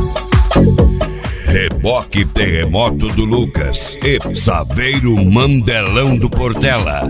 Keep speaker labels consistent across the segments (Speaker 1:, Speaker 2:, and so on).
Speaker 1: Reboque Terremoto do Lucas e Saveiro Mandelão do Portela.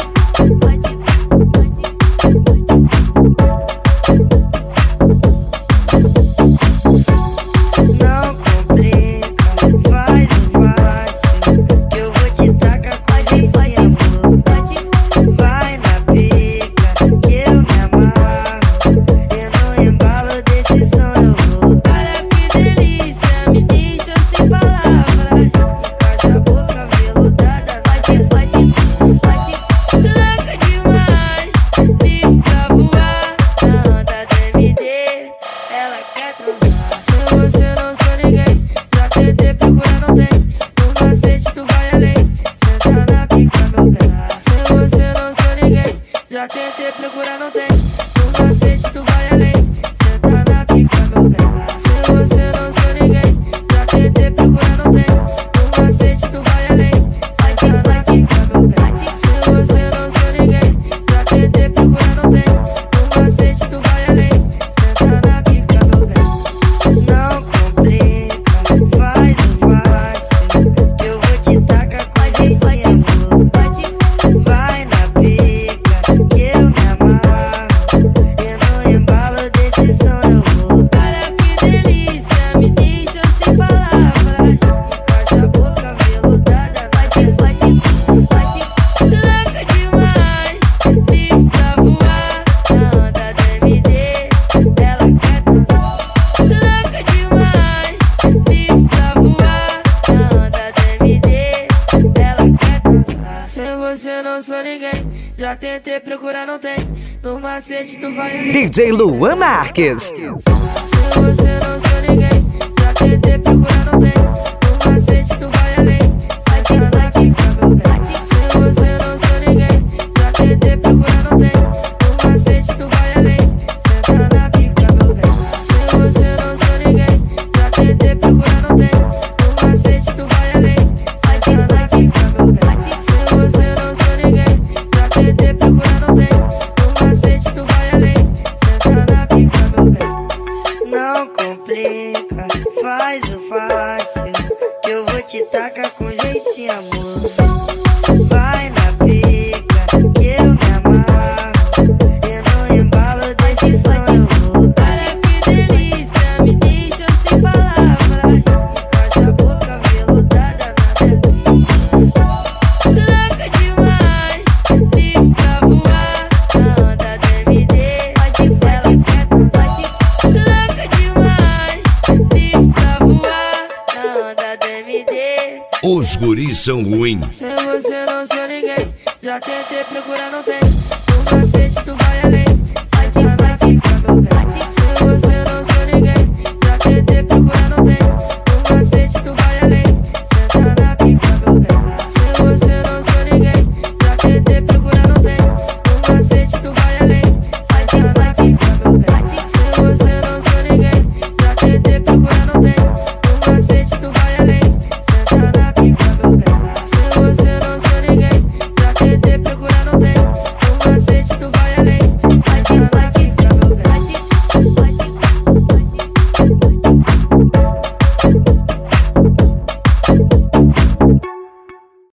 Speaker 2: Já tentei procurar, não tem. No macete tu vai além. Senta na pica, meu bem. Se você não sou ninguém. Já tentei procurar, não tem. No macete tu vai além. Senta na pica, meu bem. Se você não sou ninguém. Já tentei procurar, não tem. No macete tu vai além. Senta na pica, meu bem. Não complica, faz o fácil. Eu vou te tacar com a gente. Vai na pica. Que eu me amarro, e no embalo desse som eu vou. Olha que delícia, me deixa sem palavras. Encaixa a boca veludada, bate, bate, bate. Louca demais, livre pra voar. Na onda do MD, ela quer transar. Louca demais, livre pra voar. Na onda do MD, ela quer transar. Sem você não sou ninguém. Já tentei procurar, não tem. No macete tu vai além.
Speaker 3: DJ Luan Marques.
Speaker 2: Se você não sou ninguém. Já tentei procurar, não tem. No macete tu vai além. Sai de na dica, meu bem. Se você não sou ninguém. Já tentei procurar, não tem. No macete tu vai além. Senta na pica, meu bem. Se você não sou ninguém. Já tentei procurar, não tem. No macete tu vai além. Sai de na dica, meu bem. Se você não sou ninguém. Já tentei procurar, não tem. No macete tu vai além. Senta na pica, meu bem. Não complica, faz o fácil. Que eu vou te tacar com jeitinho, amor. Vai na pica, que eu me amarro. E no embalo desse som eu vou. Olha que delícia, me deixa sem palavras. Encaixa a boca veludada na minha pica. Louca demais, livre pra voar. Na onda do MD, pode, ela quer transar. Louca demais, livre pra voar. Na onda do MD.
Speaker 1: Os guris são ruins.
Speaker 2: Sem você não sou ninguém. Já tentei procurar, não tem. No macete